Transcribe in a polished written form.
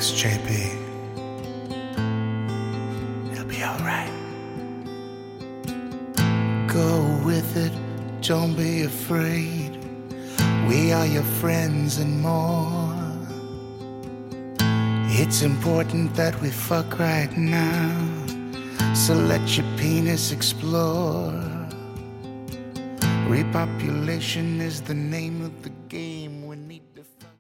Relax, JP. It'll be alright. Go with it, don't be afraid. We are your friends and more. It's important that we fuck right now, so let your penis explore. Repopulation is the name of the game.